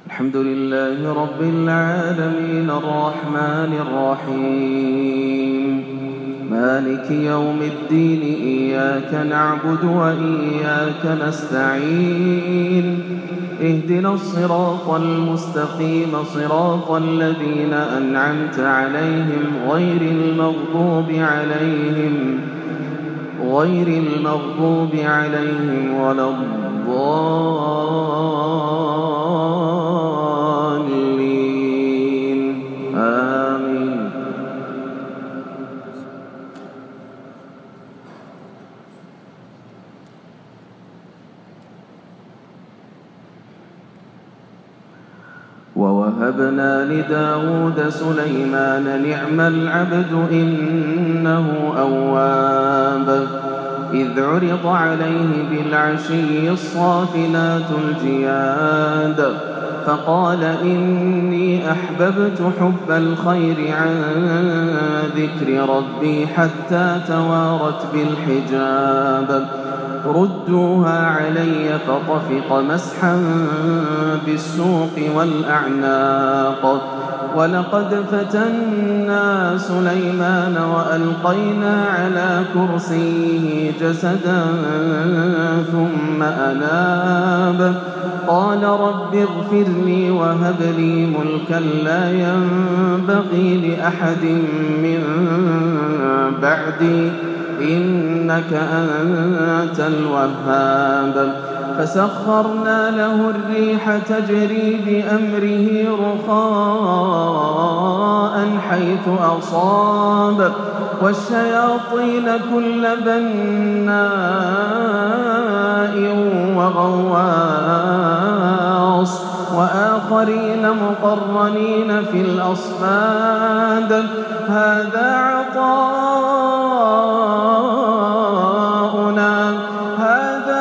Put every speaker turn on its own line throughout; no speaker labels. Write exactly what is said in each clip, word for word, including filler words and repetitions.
الحمد لله رب العالمين الرحمن الرحيم مالك يوم الدين إياك نعبد وإياك نستعين اهدنا الصراط المستقيم صراط الذين أنعمت عليهم غير المغضوب عليهم غير المغضوب عليهم ولا الضالين آمين. ووهبنا لداود سليمان نعم العبد إنه أواب إذ عرض عليه بالعشي الصافنات الجياد فقال إني أحببت حب الخير عن ذكر ربي حتى توارت بالحجاب ردوها علي فطفق مسحا بالسوق والأعناق ولقد فتنا سليمان وألقينا على كرسيه جسدا ثم أناب قال رب اغفر لي وهب لي ملكا لا ينبغي لأحد من بعدي إنك أنت الوهاب فسخرنا له الريح تجري بأمره رخاء حيث أصاب والشياطين كل بناء وغواص وآخرين مقرنين في الأصفاد هذا عطاؤنا هذا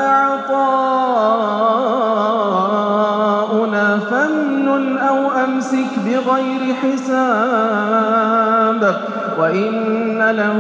عطاؤنا فامنن أو أمسك بغير حساب وإن له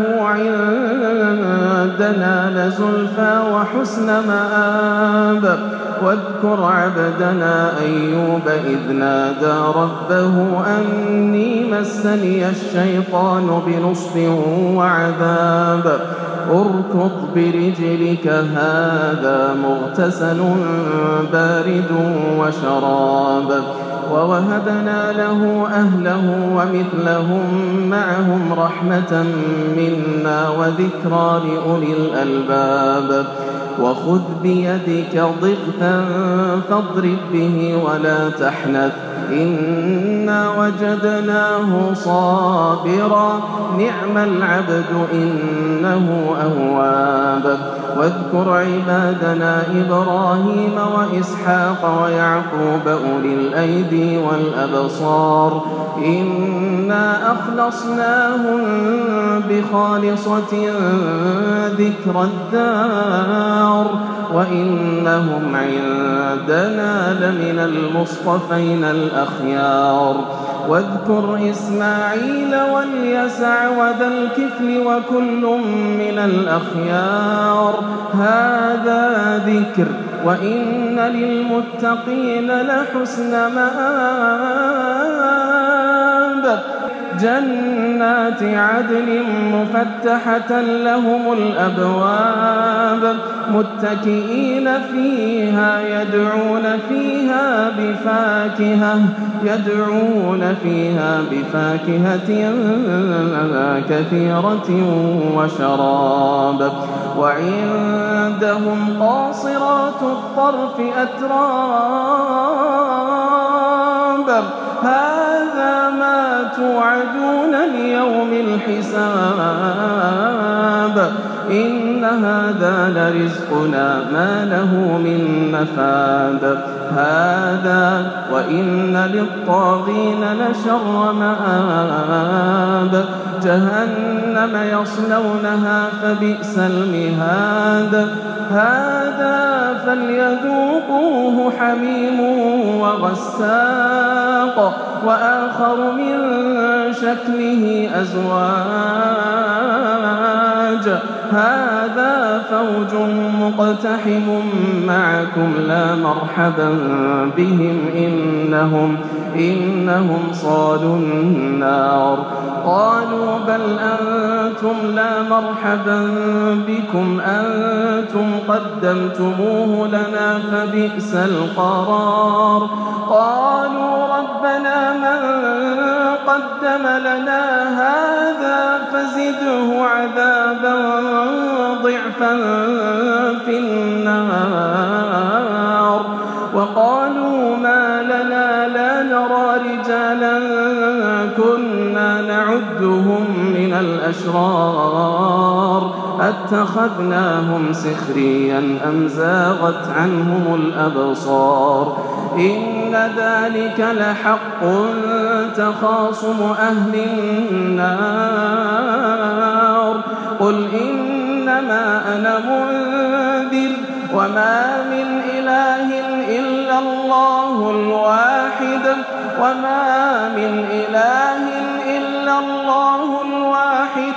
عندنا لزلفى وحسن مآب واذكر عبدنا أيوب إذ نادى ربه أني مسني الشيطان بنصب وعذاب اركض برجلك هذا مغتسل بارد وشراب ووهبنا له أهله ومثلهم معهم رحمة منا وذكرى لأولي الألباب وخذ بيدك ضغثا فاضرب به ولا تحنث إنا وجدناه صابرا نعم العبد إنه أواب واذكر عبادنا إبراهيم وإسحاق ويعقوب أولي الأيدي والأبصار إنا أخلصناهم بخالصة ذكر الدار وإنهم عندنا لمن المصطفين الأخيار واذكر إسماعيل واليسع وذا الكفل وكل من الأخيار هذا ذكر وإن للمتقين لحسن مآب جنات عدن مفتحة لهم الأبواب متكئين فيها يدعون فيها بفاكهة يدعون فيها بفاكهة كثيرة وشراب وعندهم قاصرات الطرف أتراب هذا ما توعدون ليوم الحساب إن هذا لرزقنا ما له من نفاد هذا وإن للطاغين لشر مآب جهنم يصلونها فبئس المهاد هذا فليذوقوه حميم وغساق ساق وآخر من شكله أزواج هذا فوج مقتحم معكم لا مرحبا بهم إنهم, إنهم صالوا النار. قالوا بل أنتم لا مرحبا بكم أنتم قدمتموه لنا فبئس القرار. قالوا ربنا من قدم لنا هذا فزده عذابا ضعفا في النار. وقالوا ما لنا لا نرى رجالا كنا نعدهم من الأشرار أتخذناهم سخريا أم زاغت عنهم الأبصار. إن ذلك لحق تخاصم أهل النار. قل إنما أنا منذر وما من إله إلا الله الواحد وما من إله إلا الله الواحد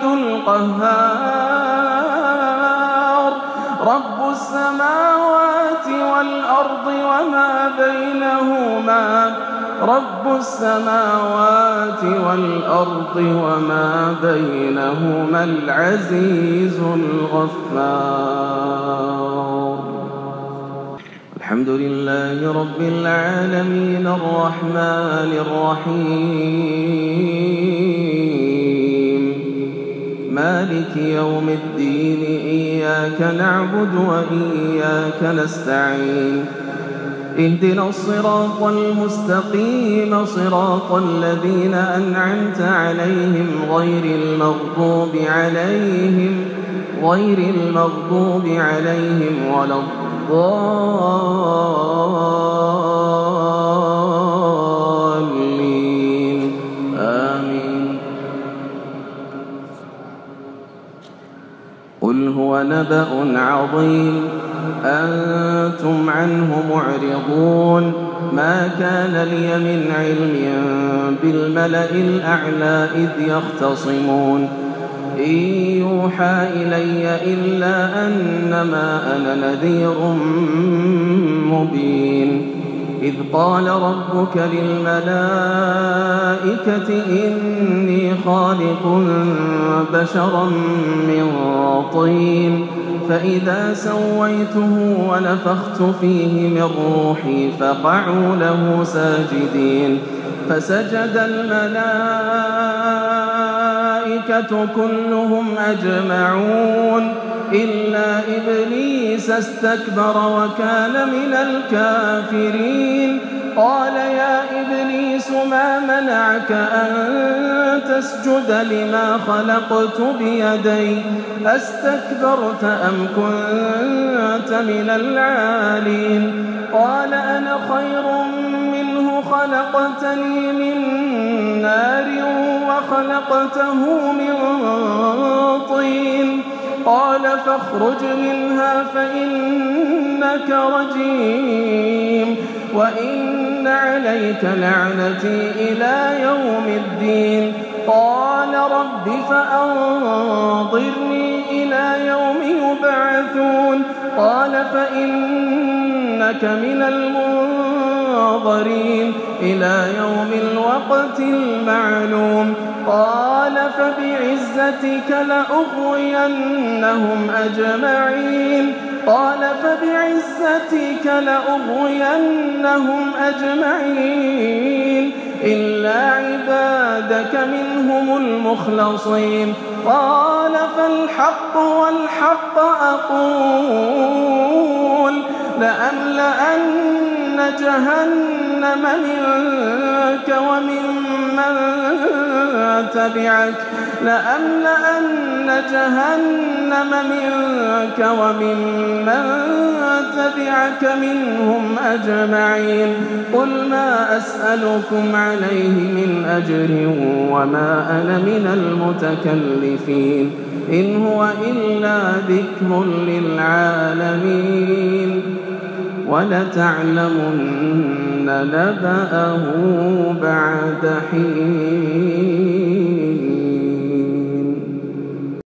القهار. رب السماوات والأرض وما بينهما رب السماوات والأرض وما بينهما العزيز الغفار. الحمد لله رب العالمين الرحمن الرحيم مالك يوم الدين إياك نعبد وإياك نستعين اهدنا الصراط المستقيم صراط الذين أنعمت عليهم غير المغضوب عليهم غير المغضوب عليهم ولا الضالين آمين. قل هو نبأ عظيم أنتم عنه معرضون ما كان لي من علم بالملأ الأعلى إذ يختصمون إن يوحى إلي إلا أنما أنا نذير مبين. إذ قال ربك للملائكة إني خالق بشرا من طين فإذا سويته ونفخت فيه من روحي فقعوا له ساجدين. فسجد الملائكة كلهم أجمعون إلا إبليس استكبر وكان من الكافرين. قال يا إبليس ما منعك أن تسجد لما خلقت بيدي أستكبرت أم كنت من العالين. قال أنا خير منه خلقتني من نار وخلقته من طين. قال فاخرج منها فإنك رجيم وإن عليك لعنتي إلى يوم الدين. قال رب فأنظرني إلى يوم يبعثون. قال فإنك من المنظرين إلى يوم الوقت المعلوم. قال فبعزتك لأغوينهم أجمعين. قال فبعزتك لأغوينهم أجمعين إلا عبادك منهم المخلصين. قال فالحق والحق أقول لأملأن جهنم منك وممن تبعك لأملأن جهنم منك وممن تبعك منهم أجمعين. قل ما أسألكم عليه من أجر وما أنا من المتكلفين إن هو إلا ذكر للعالمين. وَلَتَعْلَمُنَّ نَبَأَهُ بَعْدَ حِينٍ.